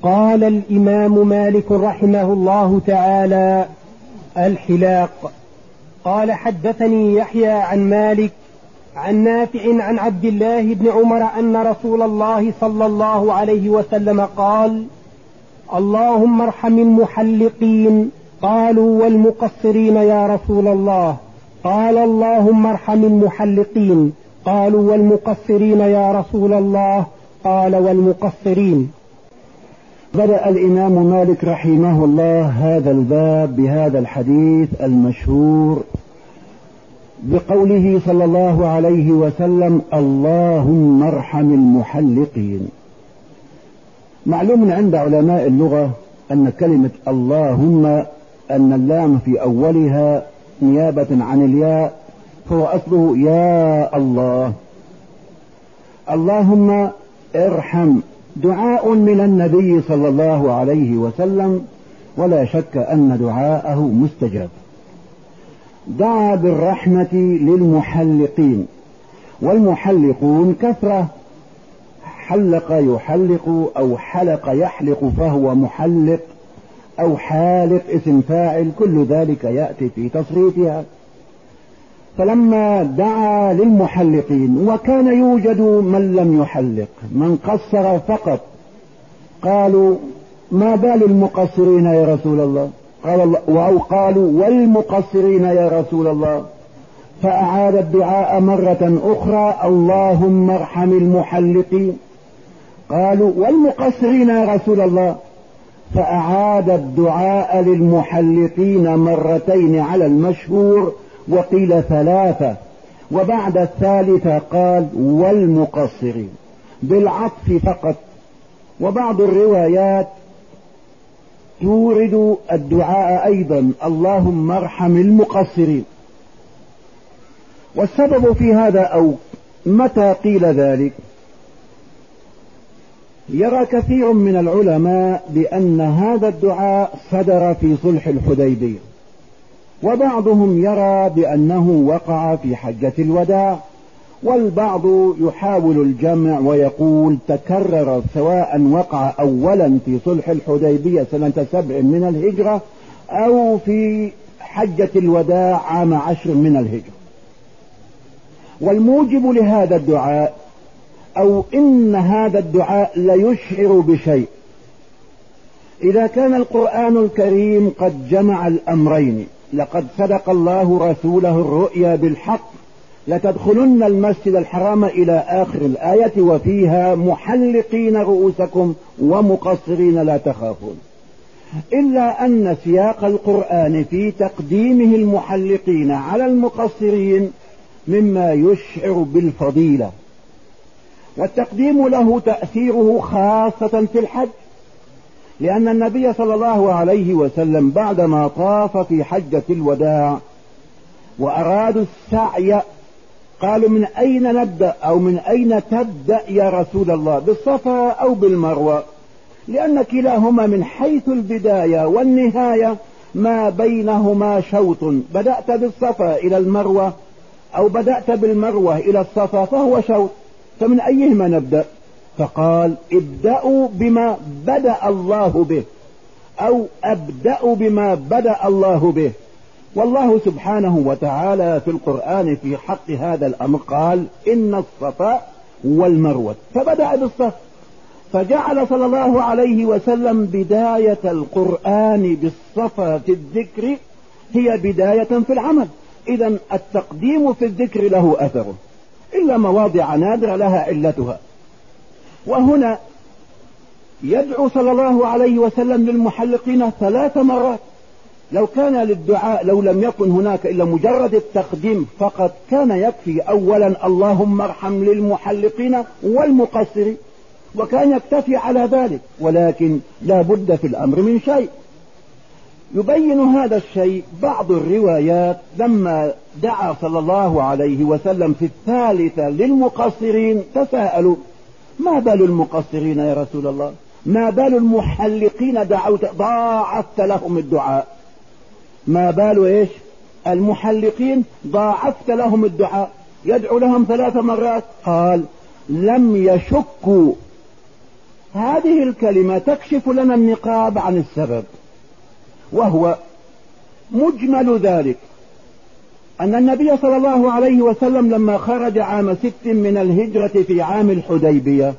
قال الإمام مالك رحمه الله تعالى: الحلاق. قال: حدثني يحيى عن مالك عن نافع عن عبد الله بن عمر أن رسول الله صلى الله عليه وسلم قال: اللهم ارحم المحلقين. قالوا: والمقصرين يا رسول الله؟ قال: اللهم ارحم المحلقين. قالوا: والمقصرين يا رسول الله؟ قال: والمقصرين. بدأ الإمام مالك رحمه الله هذا الباب بهذا الحديث المشهور بقوله صلى الله عليه وسلم: اللهم ارحم المحلقين. معلوم عند علماء اللغة أن كلمة اللهم أن اللام في أولها نيابة عن الياء، فهو أصله يا الله. اللهم ارحم دعاء من النبي صلى الله عليه وسلم، ولا شك أن دعاءه مستجاب. دعا بالرحمة للمحلقين، والمحلقون كثرة، حلق يحلق أو حلق يحلق فهو محلق، أو حالق اسم فاعل، كل ذلك يأتي في تصريفها. فلما دعا للمحلقين، وكان يوجد من لم يحلق، من قصر فقط، قالوا: ما بال المقصرين يا رسول الله؟ قال الله، أو قالوا: والمقصرين يا رسول الله؟ فأعاد الدعاء مرة أخرى: اللهم ارحم المحلقين. قالوا: والمقصرين يا رسول الله؟ فأعاد الدعاء للمحلقين مرتين على المشهور، وقيل ثلاثة، وبعد الثالثة قال: والمقصرين، بالعطف فقط. وبعض الروايات تورد الدعاء أيضا: اللهم ارحم المقصرين. والسبب في هذا، أو متى قيل ذلك، يرى كثير من العلماء بأن هذا الدعاء صدر في صلح الحديبية، وبعضهم يرى بأنه وقع في حجة الوداع، والبعض يحاول الجمع ويقول تكرر، سواء وقع أولا في صلح الحديبية سنة 7 من الهجرة، أو في حجة الوداع عام 10 من الهجرة. والموجب لهذا الدعاء، أو إن هذا الدعاء ليشعر بشيء. إذا كان القرآن الكريم قد جمع الأمرين: لقد صدق الله رسوله الرؤيا بالحق، لتدخلن المسجد الحرام إلى آخر الآية، وفيها محلقين رؤوسكم ومقصرين لا تخافون، إلا أن سياق القرآن في تقديمه المحلقين على المقصرين مما يشعر بالفضيلة، والتقديم له تأثيره خاصة في الحج، لأن النبي صلى الله عليه وسلم بعدما طاف في حجة الوداع وأرادوا السعي، قالوا: من أين نبدأ، أو من أين تبدأ يا رسول الله، بالصفا أو بالمروة؟ لأن كلاهما من حيث البداية والنهاية ما بينهما شوط، بدأت بالصفا إلى المروة أو بدأت بالمروة إلى الصفا فهو شوط، فمن أيهما نبدأ؟ فقال: ابدأوا بما بدأ الله به، أو أبدأ بما بدأ الله به. والله سبحانه وتعالى في القرآن في حق هذا الأمر قال: إن الصفا والمروة، فبدأ بالصفا، فجعل صلى الله عليه وسلم بداية القرآن بالصفا في الذكر هي بداية في العمل. إذن التقديم في الذكر له أثره، إلا مواضع نادرة لها علتها. وهنا يدعو صلى الله عليه وسلم للمحلقين 3 مرات. لو كان للدعاء، لو لم يكن هناك إلا مجرد التقديم فقط، كان يكفي أولا: اللهم ارحم للمحلقين والمقصرين، وكان يكتفي على ذلك. ولكن لا بد في الأمر من شيء يبين هذا الشيء. بعض الروايات لما دعا صلى الله عليه وسلم في الثالثة للمقصرين تساءلوا: ما بال المقصرين يا رسول الله؟ ما بال المحلقين دعوت ضاعفت لهم الدعاء؟ ما بال ايش المحلقين ضاعفت لهم الدعاء، يدعو لهم 3 مرات؟ قال: لم يشكوا هذه الكلمة تكشف لنا النقاب عن السبب، وهو مجمل ذلك أن النبي صلى الله عليه وسلم لما خرج عام 6 من الهجرة في عام الحديبية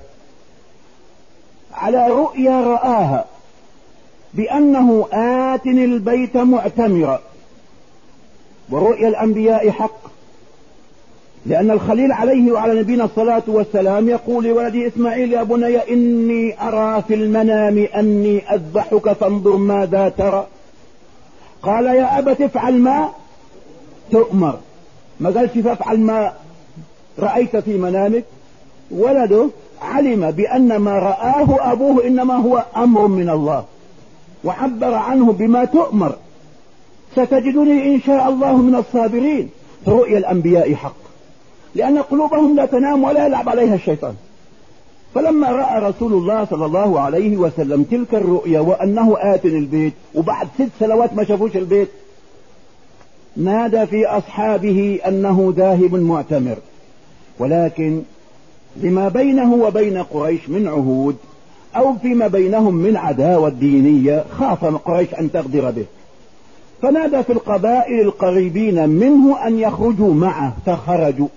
على رؤيا رآها بأنه آت البيت معتمرا، ورؤيا الأنبياء حق، لأن الخليل عليه وعلى نبينا الصلاة والسلام يقول لولده إسماعيل: يا بني إني أرى في المنام أني أذبحك فانظر ماذا ترى. قال: يا أبت افعل ما تؤمر. ما قالش فافعل ما رأيت في منامك. ولده علم بأن ما رآه أبوه إنما هو أمر من الله، وعبر عنه بما تؤمر، ستجدني إن شاء الله من الصابرين. رؤيا الأنبياء حق، لأن قلوبهم لا تنام ولا يلعب عليها الشيطان. فلما رأى رسول الله صلى الله عليه وسلم تلك الرؤيا وأنه آت البيت، وبعد 6 سنوات ما شافوش البيت، نادى في أصحابه أنه ذاهب معتمر، ولكن لما بينه وبين قريش من عهود أو فيما بينهم من عداوة دينية خاف قريش أن تغدر به، فنادى في القبائل القريبين منه أن يخرجوا معه، فخرجوا.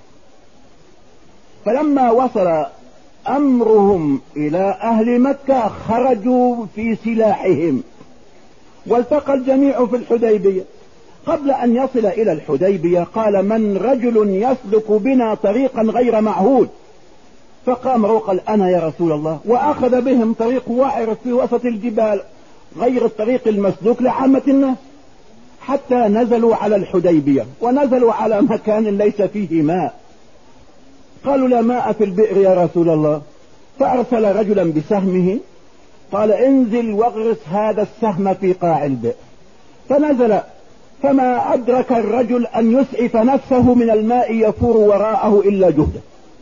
فلما وصل أمرهم إلى أهل مكة خرجوا في سلاحهم، والتقى الجميع في الحديبية. قبل أن يصل إلى الحديبية قال: من رجل يسلك بنا طريقا غير معهود؟ فقام وقال: أنا يا رسول الله. وأخذ بهم طريق وعر في وسط الجبال غير الطريق المسلوك لعامة الناس، حتى نزلوا على الحديبية، ونزلوا على مكان ليس فيه ماء. قالوا: لا ماء في البئر يا رسول الله. فأرسل رجلا بسهمه، قال: انزل واغرس هذا السهم في قاع البئر. فنزل، فما أدرك الرجل أن يسعف نفسه من الماء يفور وراءه إلا جهده،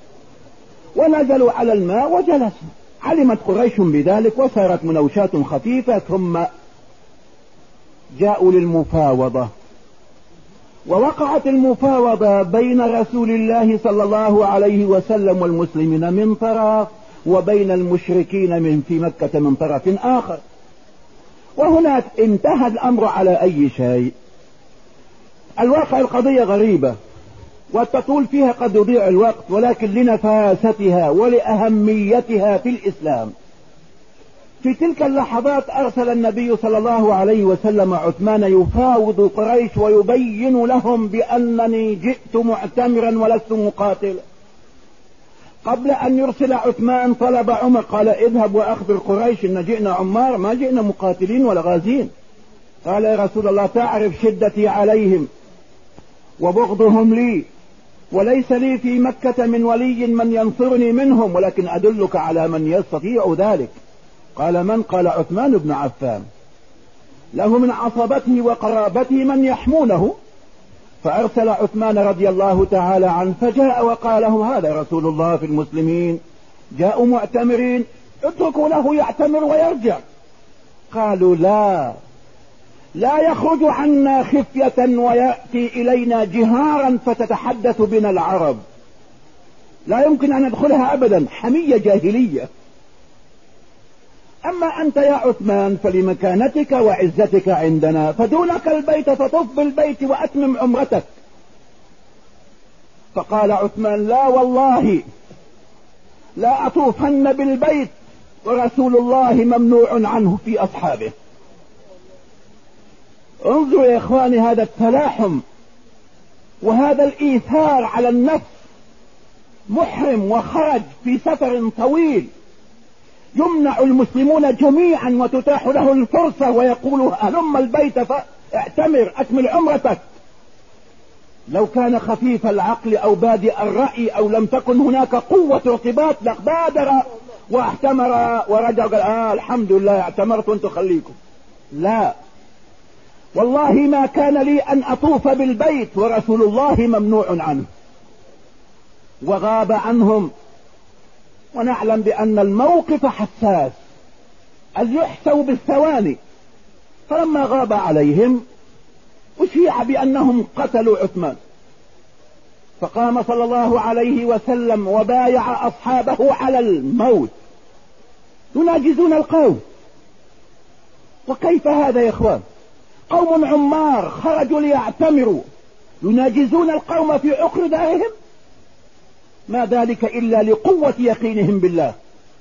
ونزلوا على الماء وجلسوا. علمت قريش بذلك وصارت مناوشات خفيفة، ثم جاءوا للمفاوضة، ووقعت المفاوضة بين رسول الله صلى الله عليه وسلم والمسلمين من طرف، وبين المشركين من في مكة من طرف آخر. وهناك انتهى الأمر على أي شيء. الواقع القضية غريبة وتطول فيها قد يضيع الوقت، ولكن لنفاستها ولأهميتها في الإسلام. في تلك اللحظات أرسل النبي صلى الله عليه وسلم عثمان يفاوض قريش ويبين لهم بأنني جئت معتمرا ولست مقاتلا. قبل أن يرسل عثمان طلب عمر، قال: اذهب وأخبر قريش إن جئنا عمار، ما جئنا مقاتلين ولا غازين. قال: يا رسول الله، تعرف شدتي عليهم وبغضهم لي، وليس لي في مكة من ولي من ينصرني منهم، ولكن أدلك على من يستطيع ذلك. قال: من؟ قال: عثمان بن عفان، له من عصبته وقرابته من يحمونه. فأرسل عثمان رضي الله تعالى عنه، فجاء وقال له: هذا رسول الله في المسلمين جاءوا معتمرين، اتركوا له يعتمر ويرجع. قالوا: لا يخرج عنا خفية ويأتي إلينا جهارا فتتحدث بنا العرب، لا يمكن أن ندخلها أبدا، حمية جاهلية. أما أنت يا عثمان فلمكانتك وعزتك عندنا فدونك البيت، فطف بالبيت وأتمم عمرتك. فقال عثمان: لا والله لا أطوفن بالبيت ورسول الله ممنوع عنه في أصحابه. انظروا يا إخواني هذا التلاحم وهذا الإيثار على النفس. محرم وخرج في سفر طويل، يمنع المسلمون جميعا وتتاح له الفرصة، ويقول: هلم البيت فاعتمر أكمل عمرتك. لو كان خفيف العقل أو بادئ الرأي أو لم تكن هناك قوة ارتباط لبادر واعتمر ورجع قال: الحمد لله اعتمرت وانتم خليكم. لا والله ما كان لي أن أطوف بالبيت ورسول الله ممنوع عنه. وغاب عنهم، ونعلم بأن الموقف حساس، أن يحسوا بالثواني. فلما غاب عليهم أشيع بأنهم قتلوا عثمان، فقام صلى الله عليه وسلم وبايع أصحابه على الموت، يناجزون القوم. وكيف هذا يا اخوان؟ قوم عمار خرجوا ليعتمروا يناجزون القوم في عقر دارهم؟ ما ذلك إلا لقوة يقينهم بالله.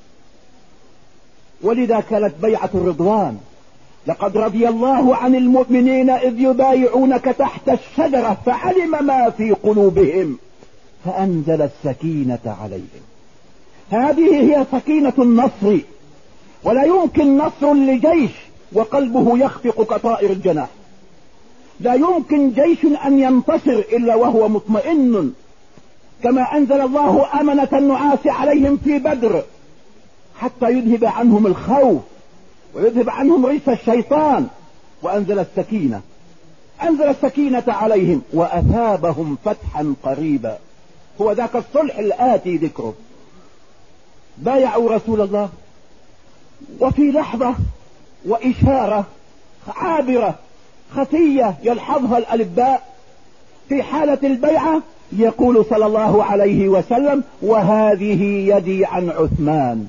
ولذا كانت بيعة الرضوان: لقد رضي الله عن المؤمنين إذ يبايعونك تحت الشجرة فعلم ما في قلوبهم فأنزل السكينة عليهم. هذه هي سكينة النصر. ولا يمكن نصر لجيش وقلبه يخفق كطائر الجناح. لا يمكن جيش أن ينتصر إلا وهو مطمئن، كما أنزل الله أمنة النعاس عليهم في بدر حتى يذهب عنهم الخوف ويذهب عنهم ريس الشيطان. وأنزل السكينة، أنزل السكينة عليهم وأثابهم فتحا قريبا. هو ذاك الصلح الآتي ذكره. بايعوا رسول الله، وفي لحظة وإشارة عابرة خفية يلحظها الألباء في حالة البيعة يقول صلى الله عليه وسلم: وهذه يدي عن عثمان.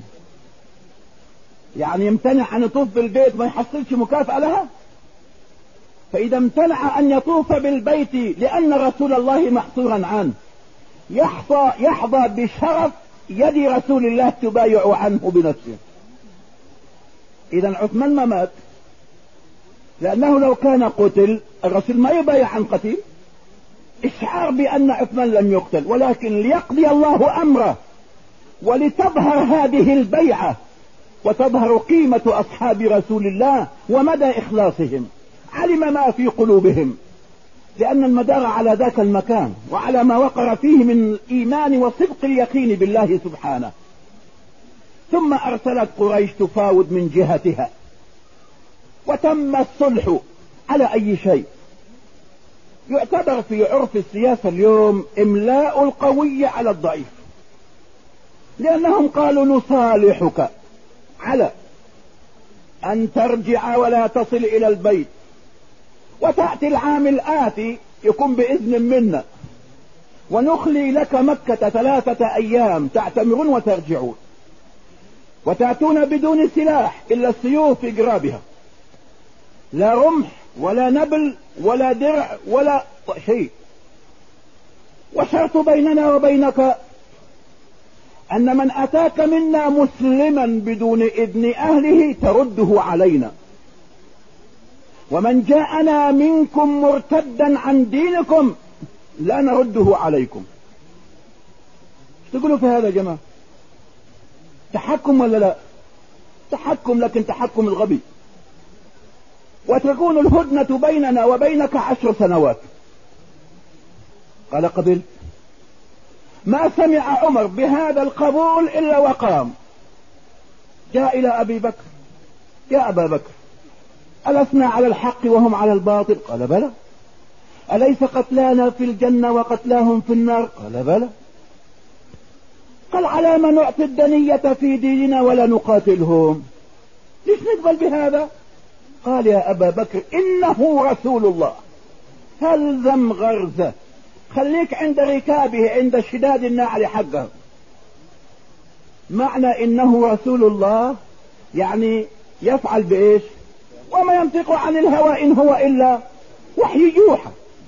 يعني يمتنع أن يطوف بالبيت ما يحصلش مكافأة لها. فإذا امتنع أن يطوف بالبيت لأن رسول الله محصورا عنه يحظى بشرف يد رسول الله تبايع عنه بنفسه. إذا عثمان ما مات، لأنه لو كان قتل الرسول ما يبايع عن قتيل. إشعار بأن عثمان لم يقتل، ولكن ليقضي الله أمره ولتظهر هذه البيعة وتظهر قيمة أصحاب رسول الله ومدى إخلاصهم. علم ما في قلوبهم، لأن المدار على ذاك المكان وعلى ما وقر فيه من الإيمان وصدق اليقين بالله سبحانه. ثم أرسلت قريش تفاوض من جهتها، وتم الصلح على أي شيء. يعتبر في عرف السياسة اليوم إملاء القوي على الضعيف، لأنهم قالوا: نصالحك على أن ترجع ولا تصل إلى البيت، وتأتي العام الآتي يكون بإذن منا، ونخلي لك مكة 3 أيام تعتمرون وترجعون، وتأتون بدون سلاح إلا السيوف في جرابها، لا رمح ولا نبل ولا درع ولا شيء. وشرط بيننا وبينك أن من أتاك منا مسلما بدون إذن أهله ترده علينا، ومن جاءنا منكم مرتدا عن دينكم لا نرده عليكم. تقولوا في هذا يا جماعة؟ تحكم ولا لا؟ تحكم، لكن تحكم الغبي. وتكون الهدنة بيننا وبينك 10 سنوات. قال: قبل. ما سمع عمر بهذا القبول إلا وقام، جاء إلى أبي بكر: يا أبا بكر، ألسنا على الحق وهم على الباطل؟ قال: بلى. أليس قتلانا في الجنة وقتلاهم في النار؟ قال: بلى. قال: على ما نعطي الدنية في ديننا ولا نقاتلهم؟ ليش نقبل بهذا؟ قال: يا أبا بكر، إنه رسول الله، فالزم غرزه، خليك عند ركابه عند شداد النعل حقه. معنى إنه رسول الله يعني يفعل بإيش؟ وما ينطق عن الهوى إن هو إلا وحي يوحى.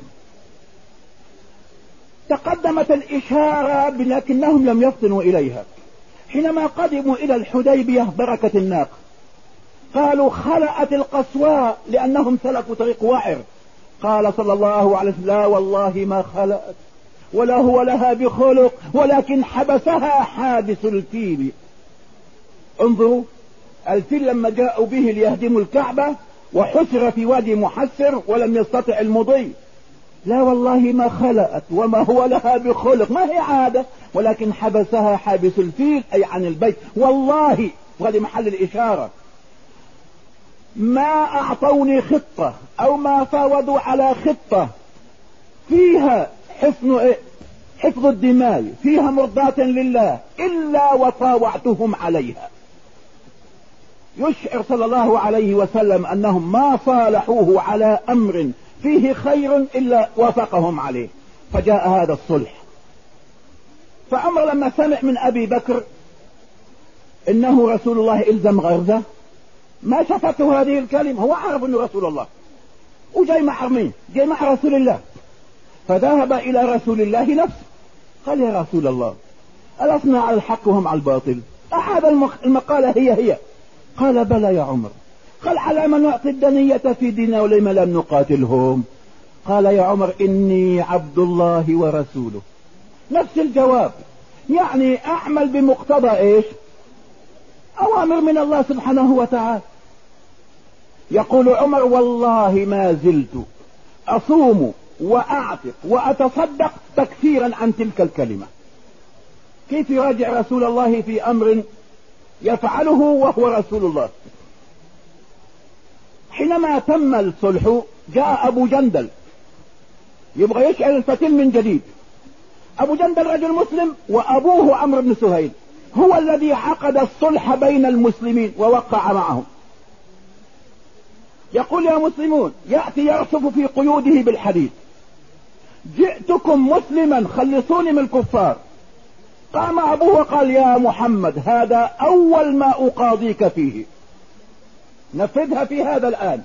تقدمت الإشارة لكنهم لم يفطنوا إليها. حينما قدموا إلى الحديبية بركة الناقة، قالوا: خلأت القصواء، لأنهم سلكوا طريق وعر. قال صلى الله عليه وسلم: لا والله ما خلأت ولا هو لها بخلق، ولكن حبسها حابس الفيل. انظروا الفيل لما جاءوا به ليهدموا الكعبة وحسر في وادي محسر ولم يستطع المضي. لا والله ما خلأت وما هو لها بخلق، ما هي عادة، ولكن حبسها حابس الفيل أي عن البيت. والله، وهذه محل الإشارة، ما أعطوني خطة أو ما فاوضوا على خطة فيها حفظ الدماء، فيها مرضاة لله، إلا وطاوعتهم عليها. يشعر صلى الله عليه وسلم أنهم ما صالحوه على أمر فيه خير إلا وافقهم عليه، فجاء هذا الصلح. فعمر لما سمع من أبي بكر انه رسول الله الزم غرزه، ما شفته هذه الكلمة. هو عارف انه رسول الله وجاي مع مين؟ جاي مع رسول الله. فذهب الى رسول الله نفسه قال يا رسول الله ألسنا على الحق وهم على الباطل؟ هذا المقالة هي. قال بلى يا عمر. قال على من نعطي الدنية في ديننا ولما لم نقاتلهم؟ قال يا عمر إني عبد الله ورسوله. نفس الجواب، يعني أعمل بمقتضى إيش؟ أوامر من الله سبحانه وتعالى. يقول عمر والله ما زلت أصوم وأعتق وأتصدق تكفيرا عن تلك الكلمة. كيف يراجع رسول الله في أمر يفعله وهو رسول الله؟ حينما تم الصلح جاء أبو جندل يبغى يشعل الفتيل من جديد. أبو جندل رجل مسلم وأبوه عمرو بن سهيل هو الذي عقد الصلح بين المسلمين ووقع معهم. يقول يا مسلمون، يأتي يرصف في قيوده بالحديد، جئتكم مسلما خلصوني من الكفار. قام أبوه وقال يا محمد هذا أول ما أقاضيك فيه، نفذها في هذا الآن.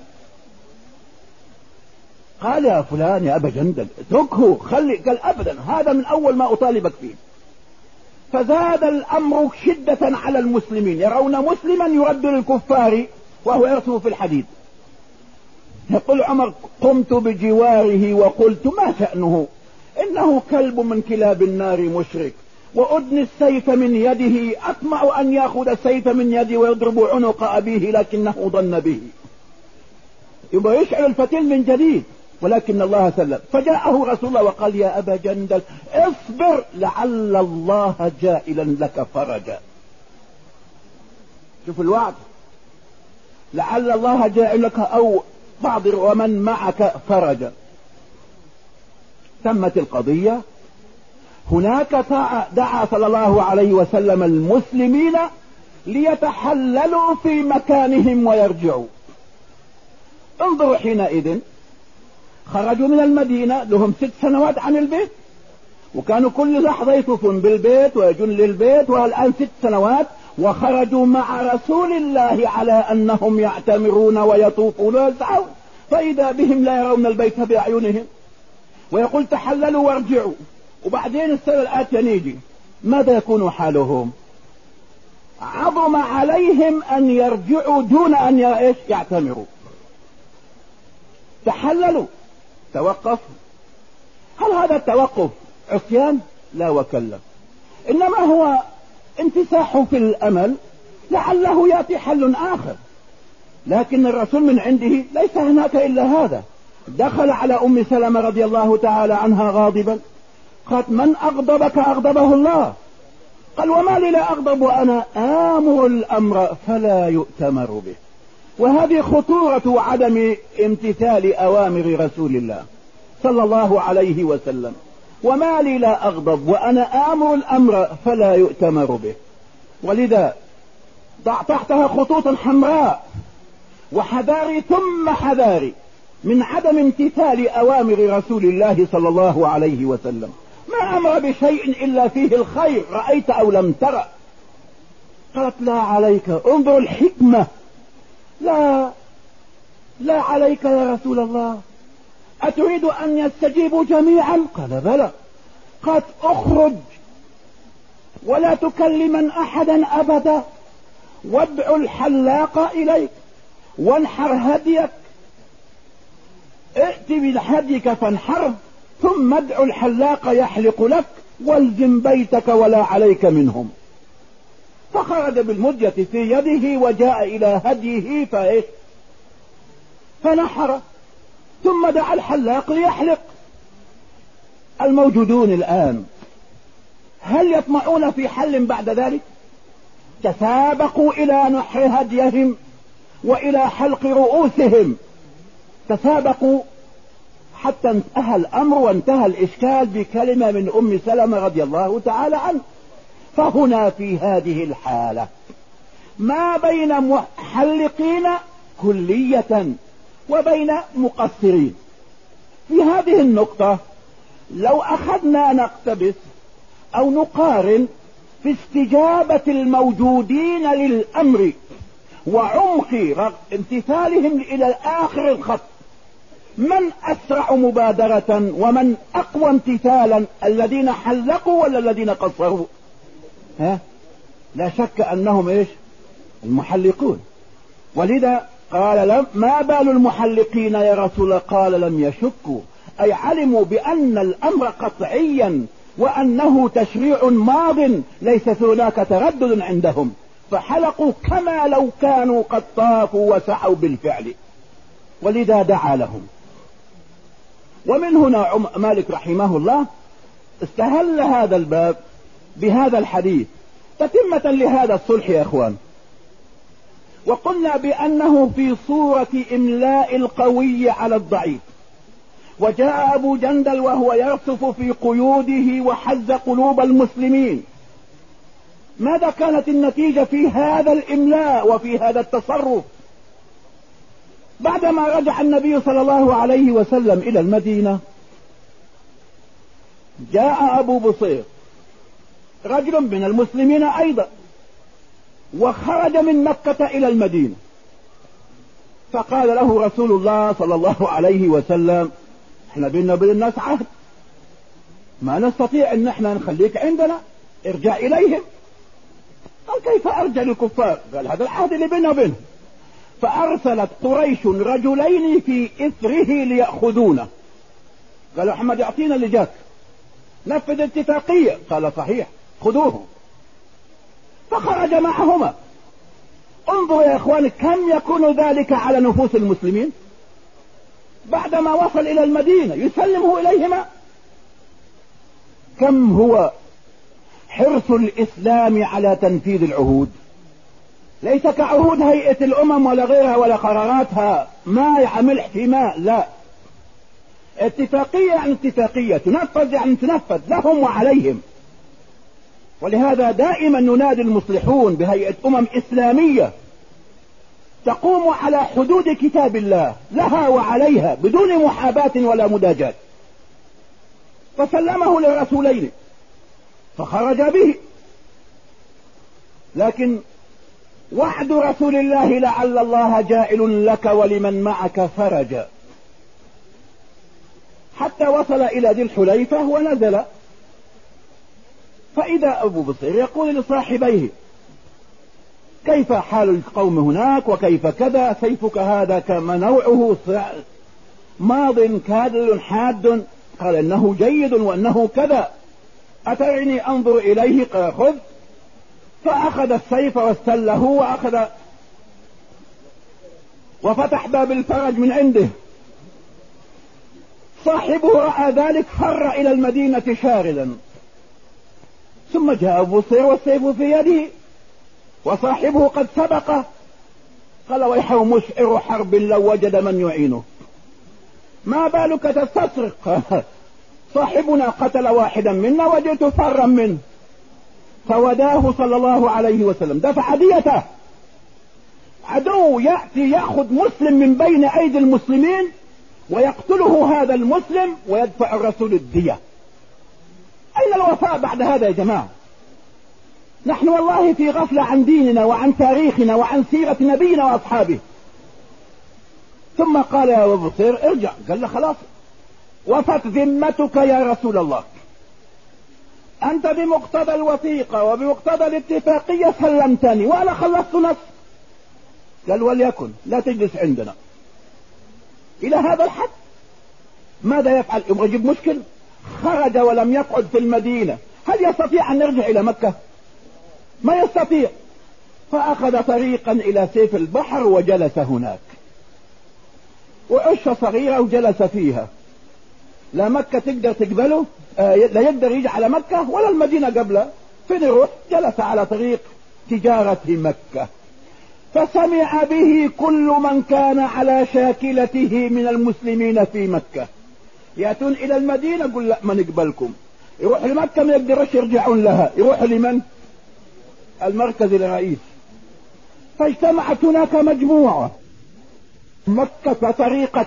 قال يا فلان يا أبا جندل اتركه خلي، قال أبدا هذا من أول ما أطالبك فيه. فزاد الأمر شدة على المسلمين، يرون مسلما يرد للكفار وهو يرسم في الحديد. يقول عمر قمت بجواره وقلت ما شأنه؟ إنه كلب من كلاب النار مشرك، وأدني السيف من يده، أطمع أن يأخذ السيف من يدي ويضرب عنق أبيه لكنه ظن به. يبقى يشعل الفتيل من جديد، ولكن الله سلم. فجاءه رسول الله وقال يا أبا جندل اصبر لعل الله جائلا لك فرجا. شوف الوعد، لعل الله جائل لك أو بعض ومن معك فرجا. تمت القضية. هناك دعا صلى الله عليه وسلم المسلمين ليتحللوا في مكانهم ويرجعوا. انظروا حينئذ خرجوا من المدينة لهم 6 سنوات عن البيت، وكانوا كل لحظة يطوفون بالبيت ويجون للبيت، والآن 6 سنوات وخرجوا مع رسول الله على أنهم يعتمرون ويطوفون ويسعون، فإذا بهم لا يرون البيت بأعينهم. ويقول تحللوا وارجعوا. وبعدين السنة الآتية نيجي ماذا يكون حالهم؟ عظم عليهم أن يرجعوا دون أن يعتمروا. تحللوا، توقفوا. هل هذا التوقف عصيان؟ لا وكلا، إنما هو انتساح في الأمل لعله يأتي حل آخر. لكن الرسول من عنده ليس هناك إلا هذا. دخل على أم سلمة رضي الله تعالى عنها غاضبا، قالت من أغضبك أغضبه الله. قال وما لي لا أغضب وأنا آمر الأمر فلا يؤتمر به. وهذه خطورة عدم امتثال أوامر رسول الله صلى الله عليه وسلم. وما لي لا أغضب وأنا آمر الأمر فلا يؤتمر به. ولذا ضع تحتها خطوط حمراء وحذاري ثم حذاري من عدم امتثال أوامر رسول الله صلى الله عليه وسلم. ما أمر بشيء إلا فيه الخير، رأيت أو لم ترى. قالت لا عليك، انظر الحكمة، لا عليك يا رسول الله، أتريد أن يستجيبوا جميعا؟ قال بلى. قالت اخرج ولا تكلمن أحدا أبدا، وادع الحلاق إليك وانحر هديك، ائت بهديك فانحر، ثم ادع الحلاق يحلق لك، والزم بيتك ولا عليك منهم. فخرج بالمدية في يده وجاء إلى هديه فنحر، ثم دعا الحلاق ليحلق. الموجودون الآن هل يطمعون في حل بعد ذلك؟ تسابقوا إلى نحر هديهم وإلى حلق رؤوسهم، تسابقوا حتى انتهى الأمر وانتهى الإشكال بكلمة من أم سلمة رضي الله تعالى عنه. فهنا في هذه الحالة ما بين محلقين كلية وبين مقصرين. في هذه النقطة لو أخذنا نقتبس أو نقارن في استجابة الموجودين للأمر وعمق امتثالهم إلى آخر الخط. من أسرع مبادرة ومن أقوى امتثالا، الذين حلقوا ولا الذين قصروا؟ لا شك أنهم إيش؟ المحلقون. ولذا قال ما بال المحلقين يا رسول الله؟ قال لم يشكوا، أي علموا بأن الأمر قطعيا وأنه تشريع ماض ليس هناك تردد عندهم، فحلقوا كما لو كانوا قد طافوا وسعوا بالفعل. ولذا دعا لهم. ومن هنا مالك رحمه الله استهل هذا الباب بهذا الحديث تتمة لهذا الصلح يا اخوان. وقلنا بأنه في صورة إملاء القوي على الضعيف. وجاء أبو جندل وهو يرصف في قيوده وحز قلوب المسلمين. ماذا كانت النتيجة في هذا الإملاء وفي هذا التصرف؟ بعدما رجع النبي صلى الله عليه وسلم إلى المدينة، جاء أبو بصير رجل من المسلمين أيضا، وخرج من مكة إلى المدينة، فقال له رسول الله صلى الله عليه وسلم: احنا بيننا وبين الناس عهد، ما نستطيع ان احنا نخليك عندنا، ارجع اليهم. قال: كيف ارجع للكفار؟ قال: هذا العهد اللي بيننا وبينهم. فارسلت قريش رجلين في اثره ليأخذونه. قال: محمد يعطينا اللي جاك، نفذ اتفاقية. قال: صحيح، خذوه. فخرج معهما. انظروا يا اخواني كم يكون ذلك على نفوس المسلمين بعدما وصل الى المدينة يسلمه اليهما. كم هو حرص الاسلام على تنفيذ العهود، ليس كعهود هيئة الامم ولا غيرها ولا قراراتها ما يعمل احتماء، لا، اتفاقية يعني اتفاقية، تنفذ يعني تنفذ لهم وعليهم. ولهذا دائما ننادي المصلحون بهيئة اسلامية تقوم على حدود كتاب الله لها وعليها بدون محاباة ولا مداجات. فسلمه للرسولين فخرج به. لكن وعد رسول الله لعل الله جائل لك ولمن معك فرجا، حتى وصل إلى ذي الحليفة ونزل. فإذا أبو بصير يقول لصاحبيه: كيف حال القوم هناك وكيف كذا؟ سيفك هذا كما نوعه ماض كادل حاد. قال: إنه جيد وأنه كذا، أتريني أنظر إليه؟ قال: خذ. فأخذ السيف واستله وأخذ وفتح باب الفرج من عنده. صاحبه رأى ذلك فر إلى المدينة شاردا. ثم جاء أبو بصير والسيف في يده وصاحبه قد سبقه. قال: ويحه مشعر حرب لو وجد من يعينه، ما بالك تستصرخ؟ صاحبنا قتل واحدا منا وجدت فرا منه. فوداه صلى الله عليه وسلم، دفع ديته. عدو يأتي يأخذ مسلم من بين أيدي المسلمين ويقتله هذا المسلم ويدفع الرسول الدية. أين الوفاء بعد هذا يا جماعة؟ نحن والله في غفلة عن ديننا وعن تاريخنا وعن سيرة نبينا وأصحابه. ثم قال يا أبو بصير: ارجع. قال له: خلاص، وفت ذمتك يا رسول الله، أنت بمقتضى الوثيقة وبمقتضى الاتفاقية سلمتني وأنا خلصت نفسي. قال: وليكن، لا تجلس عندنا. إلى هذا الحد ماذا يفعل؟ يبغى يجيب مشكل. خرج ولم يقعد في المدينة. هل يستطيع أن يرجع إلى مكة؟ ما يستطيع. فأخذ طريقا إلى سيف البحر وجلس هناك، وعش صغيرة وجلس فيها. لا مكة تقدر تقبله، لا يقدر يجي على مكة ولا المدينة قبله. فين يروح؟ جلس على طريق تجارة مكة. فسمع به كل من كان على شاكلته من المسلمين في مكة. يأتون إلى المدينة يقول: لا، ما نقبلكم. يروح لمكة ما يقدرش يرجعون لها، يروح لمن؟ المركز الرئيسي. فاجتمعت هناك مجموعة مكة طريقة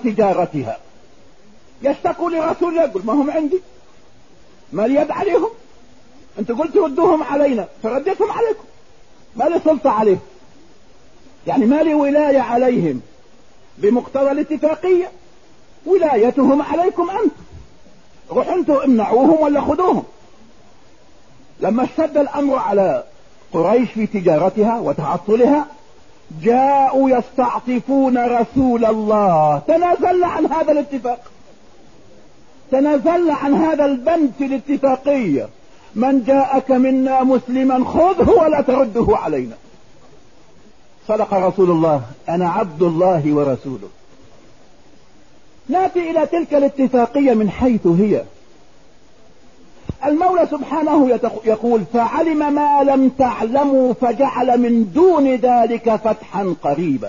تجارتها، يشتكوا لرسول الله، يقول: ما هم عندي، ما اليد عليهم، انتوا قلتوا ردوهم علينا فرديتهم عليكم، ما لي سلطة عليهم، يعني ما لي ولاية عليهم بمقتضى الاتفاقية، ولايتهم عليكم انتم، روحوا انتوا امنعوهم ولا خذوهم. لما اشتد الامر على قريش في تجارتها وتعطلها جاءوا يستعطفون رسول الله، تنازلنا عن هذا الاتفاق، تنازلنا عن هذا البند في الاتفاقية، من جاءك منا مسلما خذه ولا ترده علينا. صدق رسول الله، انا عبد الله ورسوله. ناتي الى تلك الاتفاقية من حيث هي. المولى سبحانه يقول فعلم ما لم تعلموا فجعل من دون ذلك فتحا قريبا.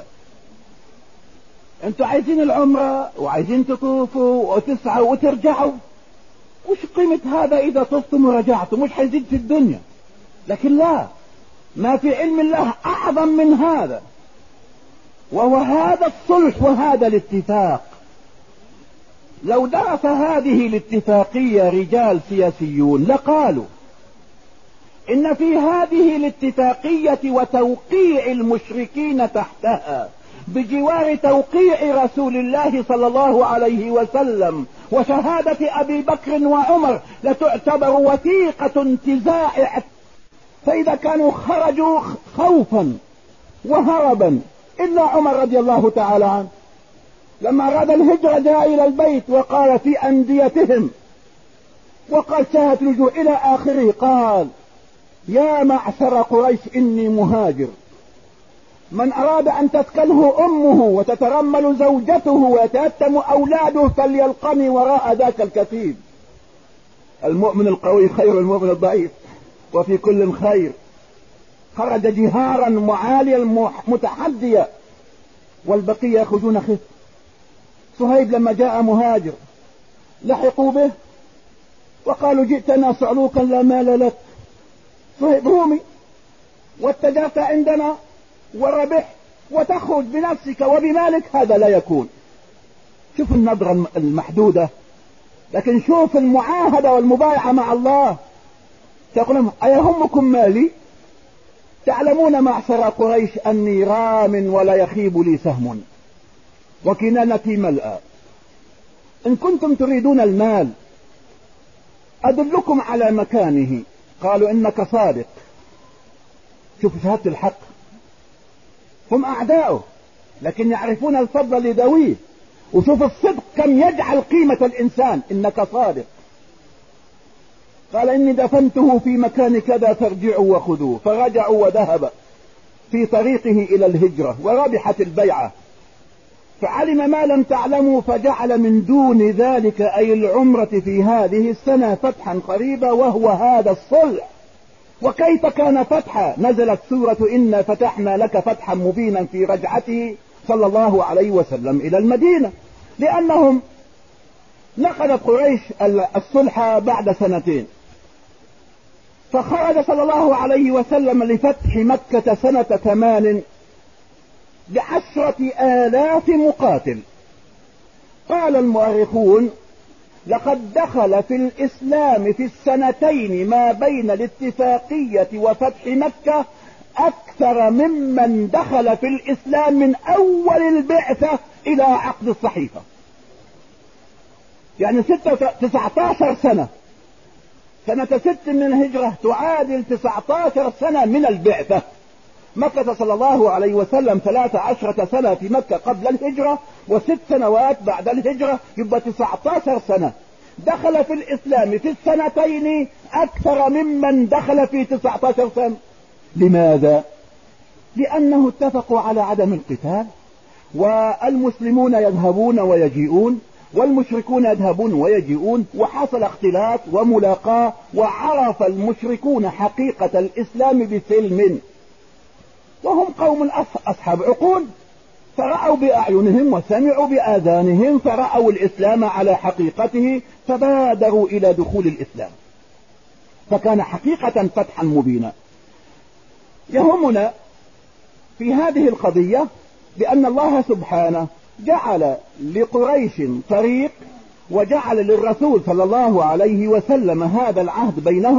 انتوا عايزين العمرة وعايزين تطوفوا وتسعوا وترجعوا، وش قيمة هذا اذا طفتم ورجعتم؟ مش هيزيد في الدنيا. لكن لا، ما في علم الله اعظم من هذا، وهو هذا الصلح وهذا الاتفاق. لو درس هذه الاتفاقية رجال سياسيون لقالوا ان في هذه الاتفاقية وتوقيع المشركين تحتها بجوار توقيع رسول الله صلى الله عليه وسلم وشهادة ابي بكر وعمر لتعتبر وثيقة انتزاع. فاذا كانوا خرجوا خوفا وهربا، الا عمر رضي الله تعالى عنه لما أراد الهجرة جاء إلى البيت وقال في أنديتهم وقال شاهد لجوء إلى آخره، قال يا معشر قريش إني مهاجر، من أراد أن تسكنه أمه وتترمل زوجته ويتيتم أولاده فليلقني وراء ذاك الكتيب. المؤمن القوي خير المؤمن الضعيف، وفي كل خير. خرج جهارا معاليا متحديا، والبقية يخرجون خف. صهيب لما جاء مهاجر لحقوا به وقالوا جئتنا صعلوكا لا مال لك. صهيب رومي واتجرت عندنا وربح وتخرج بنفسك وبمالك، هذا لا يكون. شوف النظرة المحدودة، لكن شوف المعاهدة والمبايعة مع الله. تقول أيهمكم مالي؟ تعلمون معشر قريش أني رام ولا يخيب لي سهم وكنانتي ملأى. إن كنتم تريدون المال أدلكم على مكانه. قالوا إنك صادق. شوف شهادة الحق، هم أعداؤه لكن يعرفون الفضل لذويه. وشوف الصدق كم يجعل قيمة الإنسان، إنك صادق. قال إني دفنته في مكان كذا فارجعوا وخذوه. فرجعوا وذهب في طريقه إلى الهجرة وربحت البيعة. فعلم ما لم تعلموا فجعل من دون ذلك أي العمرة في هذه السنة فتحا قريبا، وهو هذا الصلح. وكيف كان فتحا؟ نزلت سورة إنا فتحنا لك فتحا مبينا في رجعته صلى الله عليه وسلم إلى المدينة، لأنهم نقضت قريش الصلح بعد سنتين. فخرج صلى الله عليه وسلم لفتح مكة سنة 8 ب10,000 مقاتل. قال المؤرخون لقد دخل في الإسلام في السنتين ما بين الاتفاقية وفتح مكة أكثر ممن دخل في الإسلام من أول البعثة إلى عقد الصحيفة. يعني 19 سنة. سنة 6 من الهجرة تعادل 19 سنة من البعثة. مكة صلى الله عليه وسلم 13 سنة في مكة قبل الهجرة و6 سنوات بعد الهجرة، يبقى 19 سنة. دخل في الإسلام في السنتين أكثر ممن دخل في 19 سنة. لماذا؟ لأنه اتفقوا على عدم القتال، والمسلمون يذهبون ويجيئون والمشركون يذهبون ويجيئون، وحصل اختلاط وملاقاة، وعرف المشركون حقيقة الإسلام بسلم. وهم قوم أصحاب عقول، فرأوا بأعينهم وسمعوا بآذانهم، فرأوا الإسلام على حقيقته فبادروا إلى دخول الإسلام. فكان حقيقة فتحا مبينا. يهمنا في هذه القضية بأن الله سبحانه جعل لقريش طريق، وجعل للرسول صلى الله عليه وسلم هذا العهد بينهم،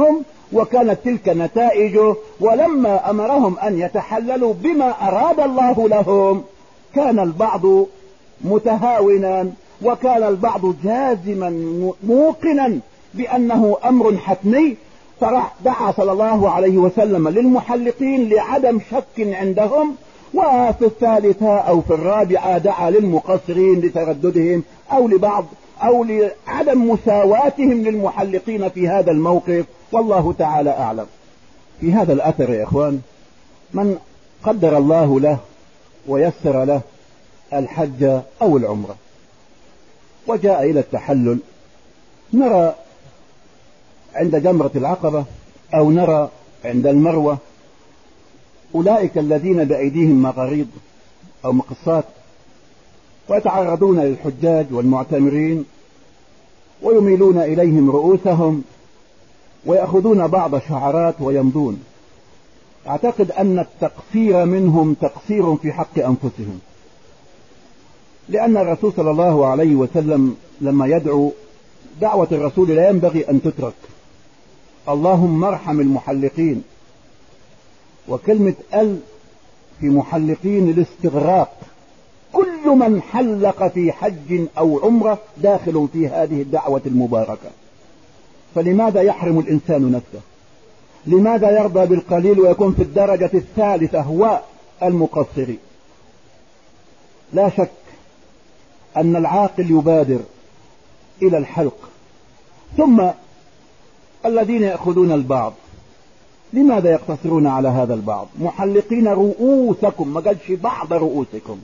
وكانت تلك نتائجه. ولما أمرهم أن يتحللوا بما أراد الله لهم كان البعض متهاونا وكان البعض جازما موقنا بأنه أمر حتمي، فدعا صلى الله عليه وسلم للمحلقين لعدم شك عندهم، وفي الثالثة أو في الرابعة دعا للمقصرين لترددهم أو لبعض أو لعدم مساواتهم للمحلقين في هذا الموقف، والله تعالى أعلم. في هذا الأثر يا إخوان من قدر الله له ويسر له الحج أو العمرة وجاء إلى التحلل، نرى عند جمرة العقبة أو نرى عند المروة أولئك الذين بأيديهم مغاريض أو مقصات ويتعرضون للحجاج والمعتمرين ويميلون إليهم رؤوسهم ويأخذون بعض شعرات ويمضون. أعتقد أن التقصير منهم تقصير في حق أنفسهم، لأن الرسول صلى الله عليه وسلم لما يدعو دعوة الرسول لا ينبغي أن تترك. اللهم ارحم المحلقين، وكلمة في محلقين الاستغراق، كل من حلق في حج أو عمرة داخل في هذه الدعوة المباركة. فلماذا يحرم الإنسان نفسه؟ لماذا يرضى بالقليل ويكون في الدرجة الثالثة هو المقصرين؟ لا شك أن العاقل يبادر إلى الحلق. ثم الذين يأخذون البعض لماذا يقتصرون على هذا البعض؟ محلقين رؤوسكم، ما قالش بعض رؤوسكم.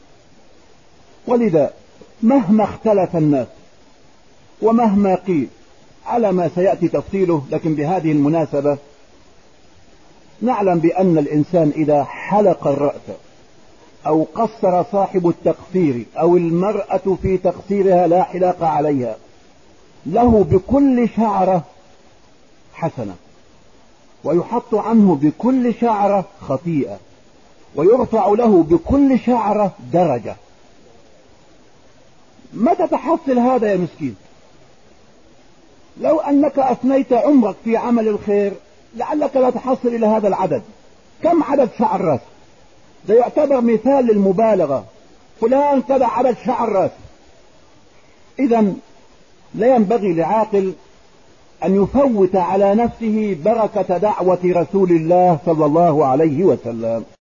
ولذا مهما اختلف الناس ومهما قيل على ما سيأتي تفصيله، لكن بهذه المناسبة نعلم بأن الإنسان إذا حلق الرأس أو قصر صاحب التقصير أو المرأة في تقصيرها لا حلاق عليها، له بكل شعرة حسنة، ويحط عنه بكل شعرة خطيئة، ويرفع له بكل شعرة درجة. متى تحصل هذا يا مسكين؟ لو أنك أثنيت عمرك في عمل الخير لعلك لا تحصل إلى هذا العدد. كم عدد شعر رأس؟ ده يعتبر مثال للمبالغة، فلان كذا عدد شعر رأس. إذن لا ينبغي لعاقل أن يفوت على نفسه بركة دعوة رسول الله صلى الله عليه وسلم.